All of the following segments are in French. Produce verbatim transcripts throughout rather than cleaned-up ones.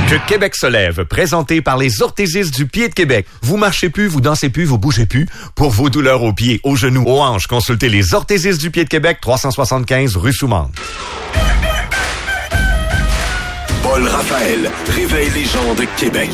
Que Québec se lève, présenté par les orthésistes du pied de Québec. Vous marchez plus, vous dansez plus, vous bougez plus. Pour vos douleurs aux pieds, aux genoux, aux hanches, consultez les orthésistes du pied de Québec, trois cent soixante-quinze rue Soumande. Paul Raphaël réveille les gens de Québec.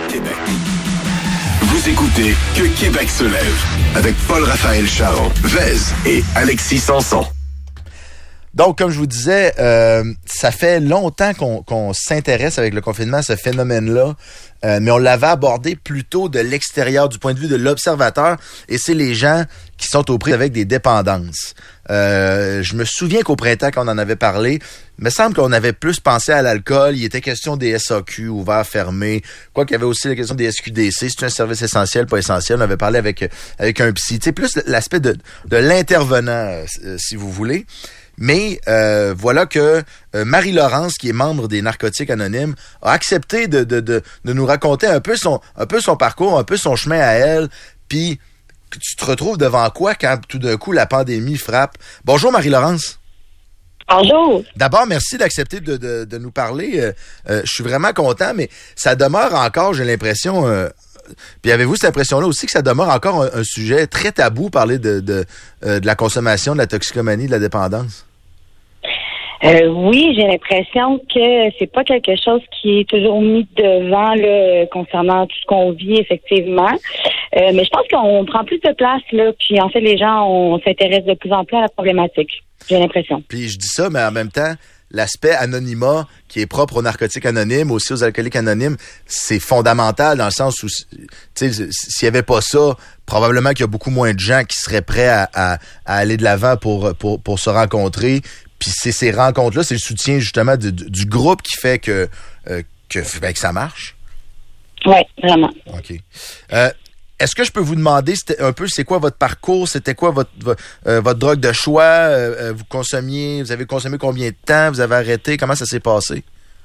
Vous écoutez Que Québec se lève avec Paul Raphaël Charon, Vez et Alexis Sanson. Donc, comme je vous disais, euh, ça fait longtemps qu'on, qu'on s'intéresse avec le confinement à ce phénomène-là, euh, mais on l'avait abordé plutôt de l'extérieur, du point de vue de l'observateur, et c'est les gens qui sont aux prises avec des dépendances. Euh, je me souviens qu'au printemps, quand on en avait parlé, il me semble qu'on avait plus pensé à l'alcool. Il était question des S A Q, ouverts, fermés. Quoi qu'il y avait aussi la question des S Q D C. C'est un service essentiel, pas essentiel. On avait parlé avec, avec un psy. Tu sais, plus l'aspect de, de l'intervenant, euh, si vous voulez. Mais euh, voilà que euh, Marie-Laurence, qui est membre des Narcotiques Anonymes, a accepté de, de, de, de nous raconter un peu son un peu son parcours, un peu son chemin à elle. Puis tu te retrouves devant quoi quand tout d'un coup la pandémie frappe? Bonjour Marie-Laurence. Bonjour. D'abord, merci d'accepter de, de, de nous parler. Euh, euh, je suis vraiment content, mais ça demeure encore, j'ai l'impression... Euh, Puis avez-vous cette impression-là aussi que ça demeure encore un, un sujet très tabou, parler de, de, euh, de la consommation, de la toxicomanie, de la dépendance? Euh, oui, j'ai l'impression que c'est pas quelque chose qui est toujours mis devant là, concernant tout ce qu'on vit, effectivement. Euh, mais je pense qu'on prend plus de place, là, puis en fait, les gens, on s'intéresse de plus en plus à la problématique. J'ai l'impression. Puis je dis ça, mais en même temps, l'aspect anonymat qui est propre aux narcotiques anonymes, aussi aux alcooliques anonymes, c'est fondamental dans le sens où, tu sais, s'il y avait pas ça, probablement qu'il y a beaucoup moins de gens qui seraient prêts à, à, à aller de l'avant pour, pour, pour se rencontrer. Puis c'est ces rencontres-là, c'est le soutien justement du, du groupe qui fait que, euh, que, ben, que ça marche. Oui, vraiment. OK. Euh, Est-ce que je peux vous demander c'était un peu c'est quoi votre parcours, c'était quoi votre votre, euh, votre drogue de choix, euh, vous consommiez, vous avez consommé combien de temps, vous avez arrêté, comment ça s'est passé?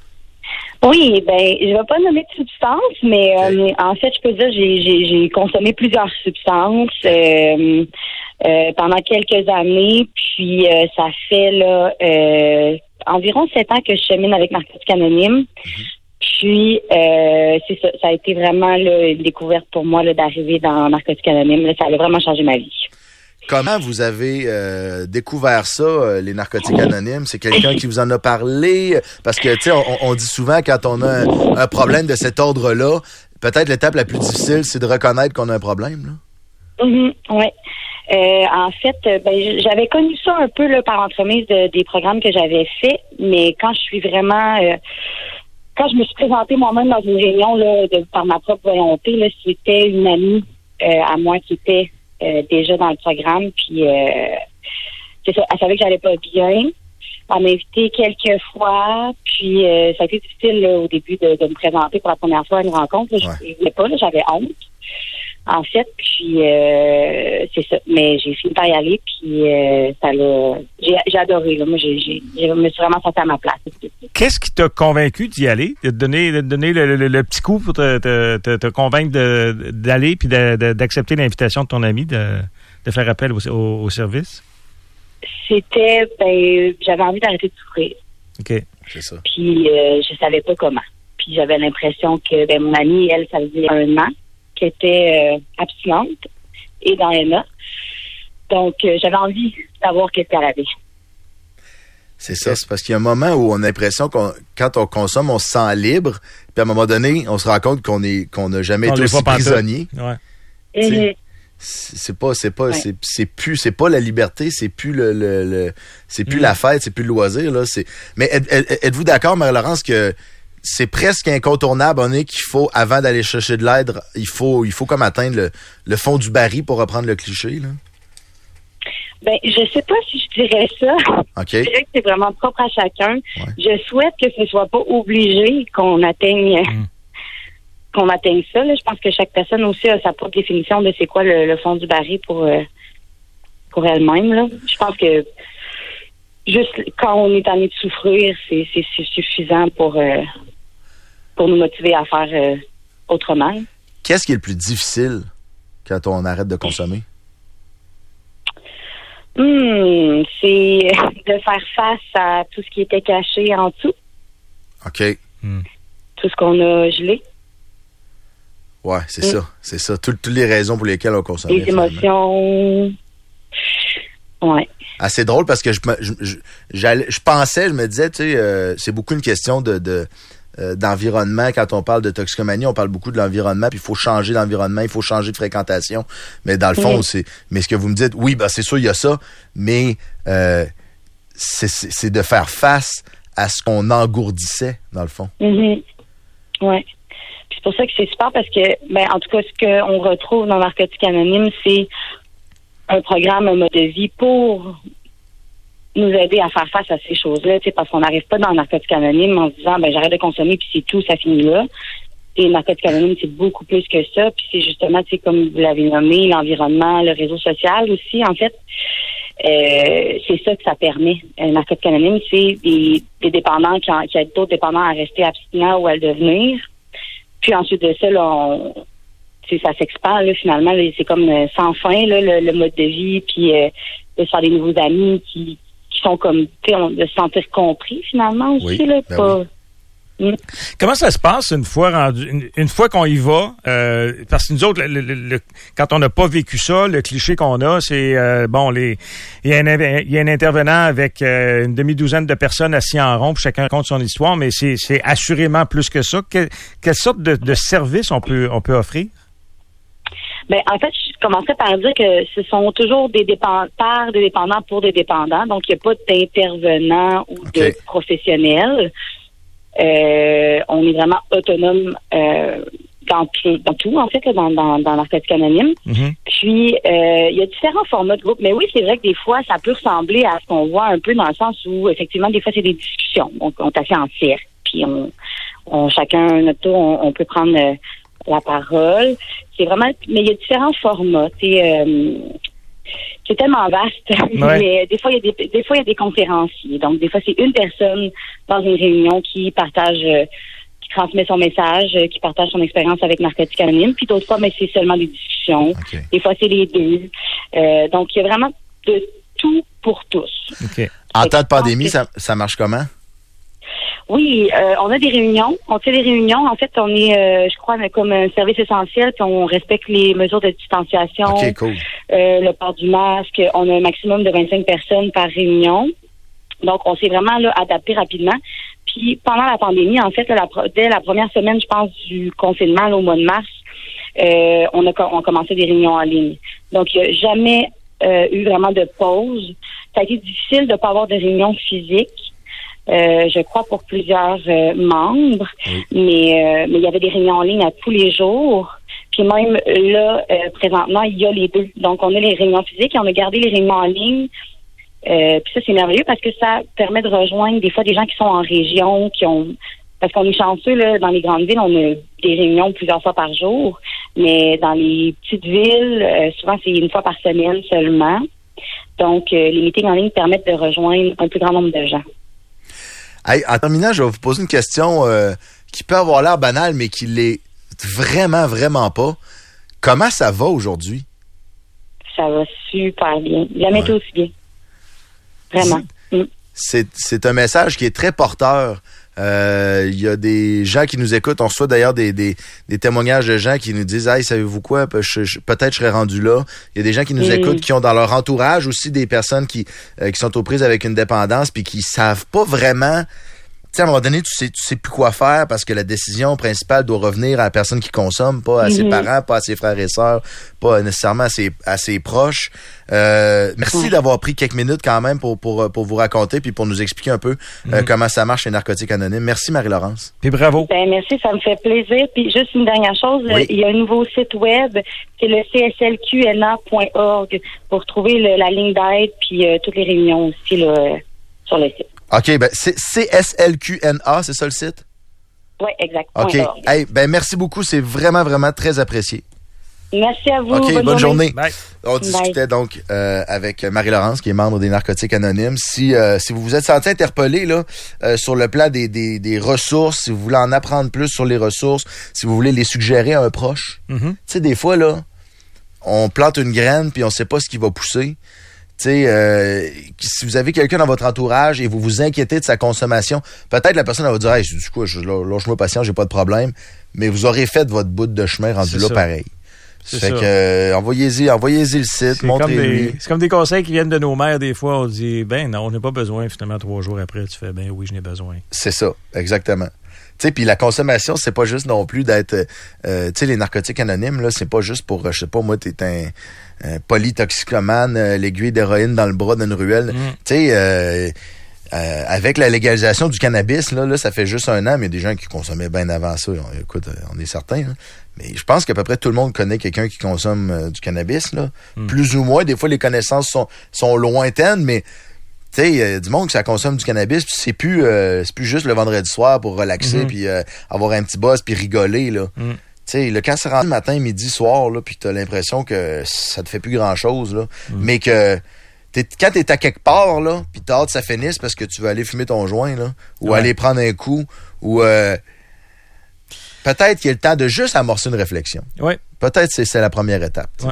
Oui, ben je vais pas nommer de substances, mais Okay. euh, en fait, je peux dire j'ai j'ai, j'ai consommé plusieurs substances euh, euh, pendant quelques années, puis euh, ça fait là euh, environ sept ans que je chemine avec Narcotiques Anonymes. Mm-hmm. Puis, euh, c'est ça, ça a été vraiment là, une découverte pour moi là, d'arriver dans Narcotiques Anonymes. Là, ça a vraiment changé ma vie. Comment vous avez euh, découvert ça, euh, les Narcotiques Anonymes? C'est quelqu'un qui vous en a parlé? Parce que, tu sais, on, on dit souvent quand on a un, un problème de cet ordre-là, peut-être l'étape la plus difficile, c'est de reconnaître qu'on a un problème, là. Mm-hmm, oui. Euh, en fait, ben, j'avais connu ça un peu là, par l'entremise de, des programmes que j'avais faits, mais quand je suis vraiment... Euh, Quand je me suis présentée moi-même dans une réunion là, de, par ma propre volonté, là, c'était une amie euh, à moi qui était euh, déjà dans le programme. Puis euh, c'est ça, elle savait que j'allais pas bien. Elle m'a invité quelques fois. Puis euh, ça a été difficile là, au début de, de me présenter pour la première fois à une rencontre. Là, ouais. Je ne voulais pas, là, j'avais honte. En fait, puis euh, c'est ça. Mais j'ai fini par y aller, puis euh, ça l'a. J'ai, j'ai adoré. Là. Moi, j'ai, j'ai, je me suis vraiment sentie à ma place. Qu'est-ce qui t'a convaincu d'y aller, de te donner, de te donner le, le, le petit coup pour te, te, te, te convaincre de, d'aller puis de, de, d'accepter l'invitation de ton ami de, de faire appel au, au, au service? C'était, ben, j'avais envie d'arrêter de souffrir. OK, c'est ça. Puis euh, je savais pas comment. Puis j'avais l'impression que ben, mon amie, elle, ça faisait un an qui était euh, abstinente et dans N A. Donc, euh, j'avais envie de savoir qu'est-ce qu'elle avait. C'est ça, c'est parce qu'il y a un moment où on a l'impression qu'on, quand on consomme, on se sent libre, puis à un moment donné, on se rend compte qu'on est, qu'on n'a jamais on été aussi prisonnier. Ouais. Mm-hmm. C'est, c'est pas, c'est pas, ouais. c'est, c'est plus, c'est pas la liberté, c'est plus le, le, le c'est plus mm. la fête, c'est plus le loisir, là, c'est, mais êtes, êtes-vous d'accord, Marie-Laurence, que c'est presque incontournable, on est qu'il faut, avant d'aller chercher de l'aide, il faut, il faut comme atteindre le, le fond du baril pour reprendre le cliché, là? Ben, je sais pas si je dirais ça. Okay. Je dirais que c'est vraiment propre à chacun. Ouais. Je souhaite que ce soit pas obligé qu'on atteigne, mm. qu'on atteigne ça, là. Je pense que chaque personne aussi a sa propre définition de c'est quoi le, le fond du baril pour, euh, pour elle-même, là. Je pense que juste quand on est en train de souffrir, c'est, c'est, c'est suffisant pour, euh, pour nous motiver à faire euh, autrement. Qu'est-ce qui est le plus difficile quand on arrête de consommer? Hum, c'est de faire face à tout ce qui était caché en dessous. OK. Mm. tout ce qu'on a gelé. Ouais, c'est Mm. ça. C'est ça. Toutes les raisons pour lesquelles on consomme. Les émotions. Ouais. Ah, c'est drôle parce que je, je, je, j'allais, je pensais, je me disais, tu sais, euh, c'est beaucoup une question de, de euh, d'environnement. Quand on parle de toxicomanie, on parle beaucoup de l'environnement, puis il faut changer d'environnement, il faut changer de fréquentation. Mais dans le fond, Mm. c'est. Mais ce que vous me dites, oui, ben c'est sûr, il y a ça, mais euh, c'est, c'est, c'est de faire face à ce qu'on engourdissait, dans le fond. Mm-hmm. Ouais. Puis c'est pour ça que c'est super parce que, ben, en tout cas, ce qu'on retrouve dans Narcotique Anonyme, c'est un programme, un mode de vie pour nous aider à faire face à ces choses-là, tu sais, parce qu'on n'arrive pas dans Narcotique Anonyme en se disant, ben, j'arrête de consommer puis c'est tout, ça finit là. Et Narcotique Anonyme, c'est beaucoup plus que ça. Puis c'est justement, tu sais, comme vous l'avez nommé, l'environnement, le réseau social aussi, en fait. Euh, c'est ça que ça permet. Un Narcotique Anonyme, c'est des, des dépendants qui, en, qui aident d'autres dépendants à rester abstinents ou à le devenir. Puis ensuite de ça, là, on, ça s'expand, là, finalement. Là, c'est comme euh, sans fin, là, le, le mode de vie, puis euh, de se faire des nouveaux amis qui, qui sont comme, tu sais, de se sentir compris, finalement, aussi. Oui, Là, ben pas, oui. Mm. Comment ça se passe une fois rendu, une, une fois qu'on y va? Euh, parce que nous autres, le, le, le, quand on n'a pas vécu ça, le cliché qu'on a, c'est euh, bon, les il y a un il y a un intervenant avec euh, une demi-douzaine de personnes assis en rond, puis chacun raconte son histoire, mais c'est c'est assurément plus que ça. Que, quelle sorte de, de service on peut on peut offrir? Ben, en fait, je commençais par dire que ce sont toujours des dépendants, par des dépendants pour des dépendants. Donc, il n'y a pas d'intervenants ou Okay. de professionnels. Euh, on est vraiment autonome euh, dans, tout, dans tout, en fait, là, dans, dans, dans Narcotique Anonyme. Mm-hmm. Puis, euh, il y a différents formats de groupe. Mais oui, c'est vrai que des fois, ça peut ressembler à ce qu'on voit un peu dans le sens où, effectivement, des fois, c'est des discussions. Donc, on est assis en cercle. Puis, on, on chacun, à notre tour, on, on peut prendre euh, la parole. C'est vraiment... Mais il y a différents formats. C'est, euh, c'est tellement vaste. Ouais. Mais des fois, il y a des, des fois, il y a des conférenciers. Donc, des fois, c'est une personne dans une réunion qui partage... Euh, qui transmet son message, euh, qui partage son expérience avec Narcotique Anonyme. Puis d'autres fois, mais c'est seulement des discussions. Okay. Des fois, c'est les deux. Euh, donc, il y a vraiment de tout pour tous. OK. En Fait temps de que je pandémie, pense ça, ça marche comment? Oui, euh, on a des réunions. On fait des réunions. En fait, on est, euh, je crois, comme un service essentiel. Puis on respecte les mesures de distanciation, OK, cool. euh, le port du masque. On a un maximum de vingt-cinq personnes par réunion. Donc, on s'est vraiment là, adapté rapidement. Puis, pendant la pandémie, en fait, là, la, dès la première semaine, je pense, du confinement, là, au mois de mars, euh, on a on commencé des réunions en ligne. Donc, il n'y a jamais euh, eu vraiment de pause. Ça a été difficile de ne pas avoir de réunions physiques. Euh, je crois pour plusieurs euh, membres, Oui. mais euh, mais il y avait des réunions en ligne à tous les jours. Puis même là, euh, présentement, il y a les deux. Donc, on a les réunions physiques et on a gardé les réunions en ligne. Euh, puis ça, c'est merveilleux parce que ça permet de rejoindre des fois des gens qui sont en région, qui ont... Parce qu'on est chanceux, là, dans les grandes villes, on a des réunions plusieurs fois par jour. Mais dans les petites villes, euh, souvent, c'est une fois par semaine seulement. Donc, euh, les meetings en ligne permettent de rejoindre un plus grand nombre de gens. Hey, en terminant, je vais vous poser une question euh, qui peut avoir l'air banale, mais qui l'est vraiment, vraiment pas. Comment ça va aujourd'hui? Ça va super bien. Jamais été aussi bien. Vraiment. Mm. C'est, c'est un message qui est très porteur. Euh, il y a des gens qui nous écoutent. On reçoit d'ailleurs des, des, des témoignages de gens qui nous disent « Hey, savez-vous quoi? Je, je, peut-être je serais rendu là. » Il y a des gens qui nous Mm. écoutent, qui ont dans leur entourage aussi des personnes qui, euh, qui sont aux prises avec une dépendance puis qui savent pas vraiment... Tu sais, à un moment donné, tu sais, tu sais plus quoi faire parce que la décision principale doit revenir à la personne qui consomme, pas à ses Mm-hmm. parents, pas à ses frères et sœurs, pas nécessairement à ses, à ses proches. Euh, merci Ouais. d'avoir pris quelques minutes quand même pour, pour, pour vous raconter puis pour nous expliquer un peu euh, comment ça marche chez Narcotique Anonyme. Merci Marie-Laurence. Puis bravo. Ben, merci, ça me fait plaisir. Puis juste une dernière chose, Oui. euh, il y a un nouveau site web, c'est le c s l q n a point org pour trouver le- la ligne d'aide puis euh, toutes les réunions aussi là, euh, sur le site. OK, ben c'est C S L Q N A, c'est ça le site? Oui, exact. OK. Point org. Hey, ben merci beaucoup, c'est vraiment, vraiment très apprécié. Merci à vous. OK, bonne, journée. Bye. On discutait donc euh, avec Marie-Laurence, qui est membre des Narcotiques Anonymes. Si euh, si vous vous êtes senti interpellé là euh, sur le plan des, des, des ressources, si vous voulez en apprendre plus sur les ressources, si vous voulez les suggérer à un proche, Mm-hmm. tu sais, des fois, là, on plante une graine puis on sait pas ce qui va pousser. sais, euh, si vous avez quelqu'un dans votre entourage et vous vous inquiétez de sa consommation, peut-être la personne elle va dire, hey, du coup, je, lâche-moi patient, j'ai pas de problème, mais vous aurez fait votre bout de chemin rendu C'est là ça. pareil. C'est fait ça. que euh, envoyez-y, envoyez-y le site, C'est comme, montrez-lui. des, c'est comme des conseils qui viennent de nos mères. Des fois, on dit, ben non, on n'a pas besoin. Finalement, trois jours après, tu fais, ben oui, je n'ai besoin. C'est ça, exactement. Tu sais, puis la consommation, c'est pas juste non plus d'être, euh, tu sais, les narcotiques anonymes, là, c'est pas juste pour, je sais pas, moi, t'es un, un polytoxicomane, euh, l'aiguille d'héroïne dans le bras d'une ruelle. Mm. Tu sais, euh, euh, avec la légalisation du cannabis, là, là, ça fait juste un an, mais il y a des gens qui consommaient bien avant ça. On, écoute, on est certains, là. Mais je pense qu'à peu près tout le monde connaît quelqu'un qui consomme euh, du cannabis, là. Mm. Plus ou moins. Des fois, les connaissances sont, sont lointaines, mais tu sais, euh, du monde que ça consomme du cannabis, puis c'est plus euh, c'est plus juste le vendredi soir pour relaxer, Mm-hmm. puis euh, avoir un petit buzz, puis rigoler, là. Mm. Tu sais, le quand c'est rendu matin, midi, soir, là, puis t'as l'impression que ça te fait plus grand-chose, là, Mm. mais que t'es, quand t'es à quelque part, là, puis t'as hâte que ça finisse parce que tu veux aller fumer ton joint, là, ou Ouais. aller prendre un coup, ou euh, peut-être qu'il y a le temps de juste amorcer une réflexion. Oui. Peut-être que c'est, c'est la première étape. t'sais. Ouais.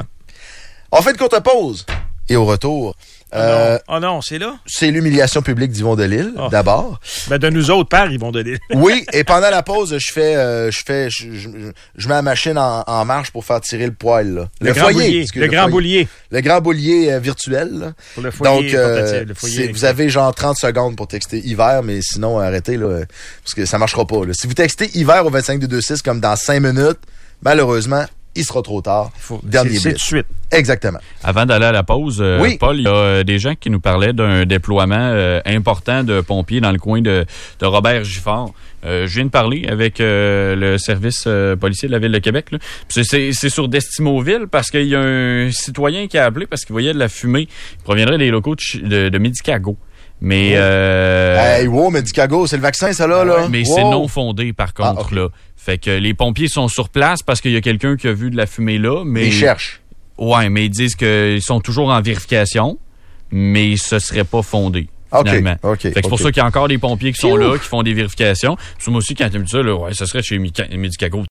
On fait une courte pause, et au retour... Euh, Oh non, oh non, c'est là? c'est l'humiliation publique d'Yvon Delisle, Oh. d'abord. Ben, de nous autres, par ils vont donner. Oui, et pendant la pause, je fais, euh, je fais, je, je, je mets la machine en, en marche pour faire tirer le poêle, là. Le, grand boulier. excuse, Le grand foyer. boulier. Le grand boulier euh, virtuel, là. Pour le foyer Donc, euh, portatif, le foyer c'est- vous avez genre trente secondes pour texter hiver, mais sinon, arrêtez, là, euh, parce que ça marchera pas, là. Si vous textez hiver au vingt-cinq deux deux six comme dans cinq minutes, malheureusement, il sera trop tard. Faut- Dernier c'est, c'est bit. tout de suite. Exactement. Avant d'aller à la pause, euh, Oui. Paul, il y a euh, des gens qui nous parlaient d'un déploiement euh, important de pompiers dans le coin de, de Robert Gifford. Euh, je viens de parler avec euh, le service euh, policier de la Ville de Québec. Là. Puis C'est, c'est, c'est sur Destimoville parce qu'il y a un citoyen qui a appelé parce qu'il voyait de la fumée qui proviendrait des locaux de, Chi- de, de Medicago. Mais, euh, Hey, wow, Medicago, c'est le vaccin, ça, là, là. mais Wow. c'est non fondé, par Ah, contre. ok. là. Fait que les pompiers sont sur place parce qu'il y a quelqu'un qui a vu de la fumée là. Mais Ils cherchent. Ouais, mais ils disent qu'ils sont toujours en vérification, mais ce serait pas fondé. OK, Finalement. OK, Fait que c'est pour OK. ça qu'il y a encore des pompiers qui sont là, qui font des vérifications. Puis moi aussi, quand tu me dis ça, là, ouais, ce serait chez Mica- Medicago.